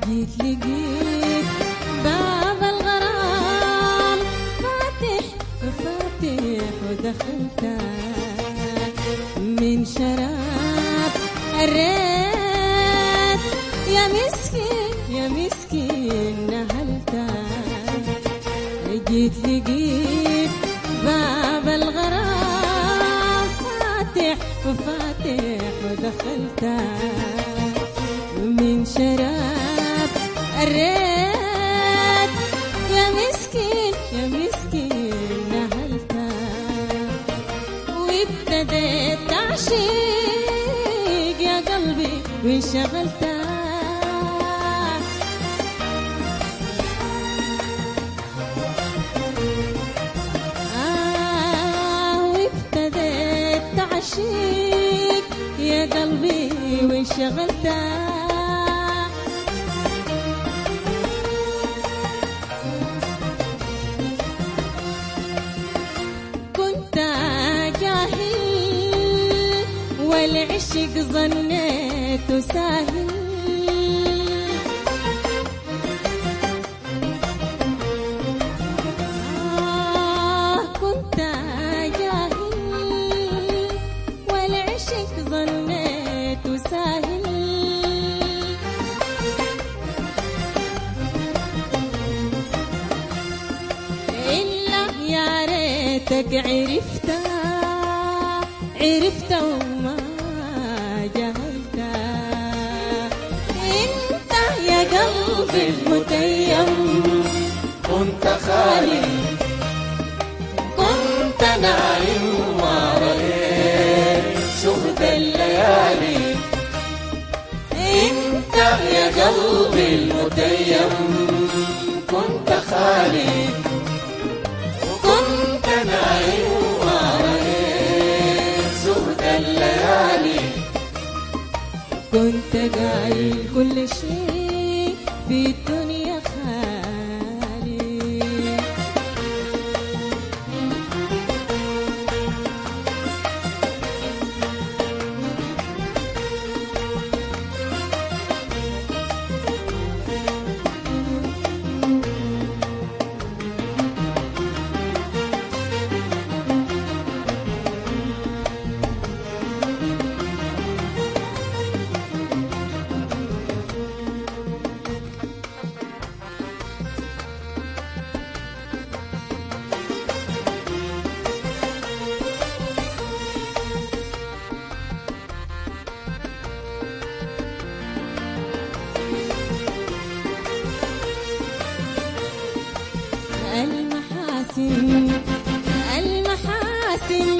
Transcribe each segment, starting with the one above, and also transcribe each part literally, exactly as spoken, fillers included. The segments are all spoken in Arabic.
جيت لقيت باب الغرام فاتح فاتح ودخلت من شراب الريت يا مسكين يا مسكين نهلت. جيت لقيت باب الغرام فاتح وفاتح ودخلت من شراب الريت يا مسكين يا مسكين نهلت. وابتديت تعشيق يا قلبي وانشغلت. يا قلبي وانشغلت. كنت جاهل والعشق ظنيته ساهل. آه كنت ظنيته ساهل. إلا يا ريتك عرفت عرفت وما جهلت. انت يا قلبي المتيم كنت خالي كنت نايم ورأيت شهد الليالي. انت يا قلبي المتيم كنت خالي وكنت نايم ورأيت شهد الليالي. كنت قايل كل شيء في الدنيا خالي. المحاسن المحاسن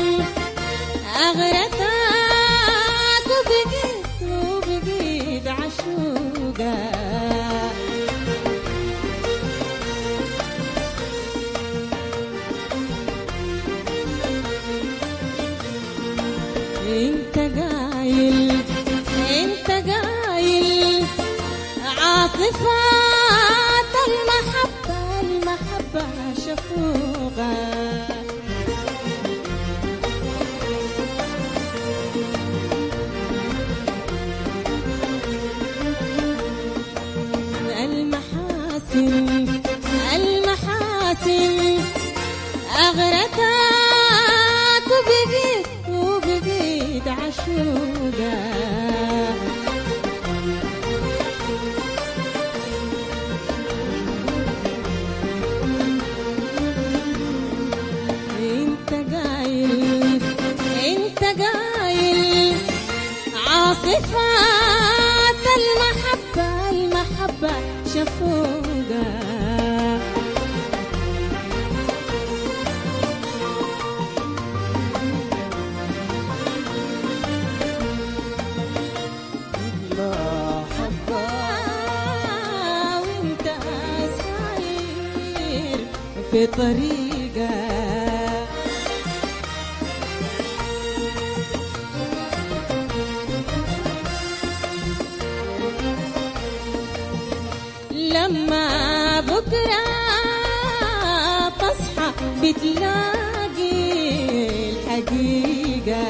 أغرتك وبقيت وبقيت عشوقة. انت قايل انت قايل عاصفات المحبة المحبة شفوقة. المحاسن المحاسن أغرتك وبقيت وبقيت عشوقة. عاصفات المحبة المحبة شفوقة. محبة وانت ساير في طريقة. لما بكرة تصحى بتلاقي الحقيقة.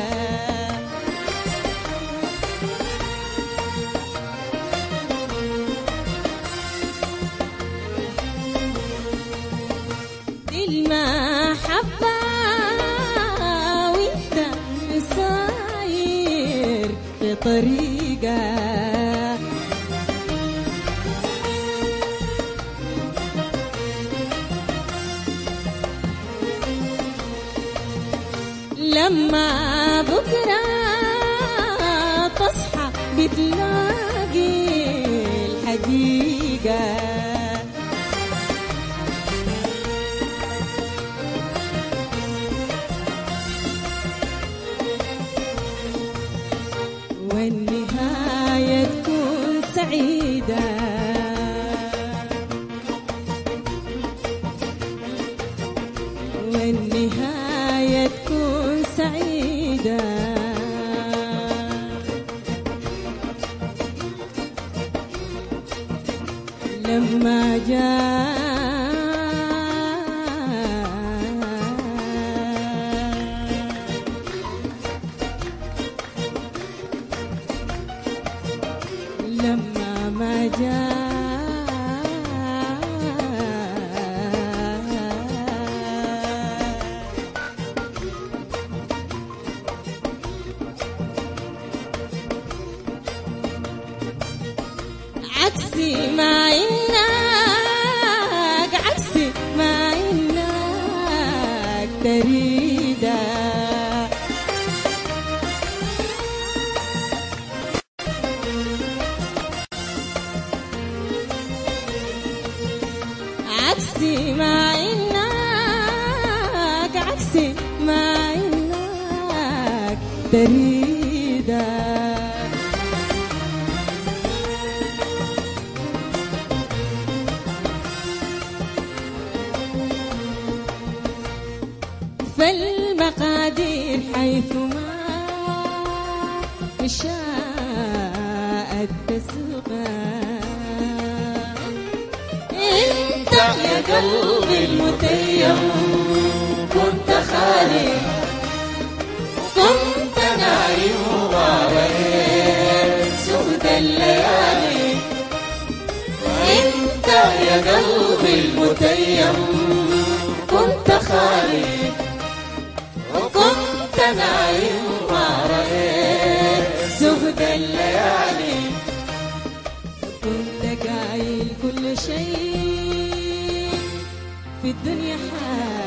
لما بكرة تصحى بتلاقي الحقيقة. والنهاية تكون سعيدة. والنهاية تكون سعيدة. لما جاء لما ما جاء عكسي ما إنك عكسي ما إنك تريده. عكسي ما إنك عكسي ما إنك تريده. فالمقادير حيثما شاءت تسوقها. انت يا قلبي المتيم كنت خالي، كنت نايم ورايت سود الليالي. انت يا قلبي المتيم كنت خالي، وكنت نايم ورايت سود الليالي. كنت قايل كل شيء في الدنيا حال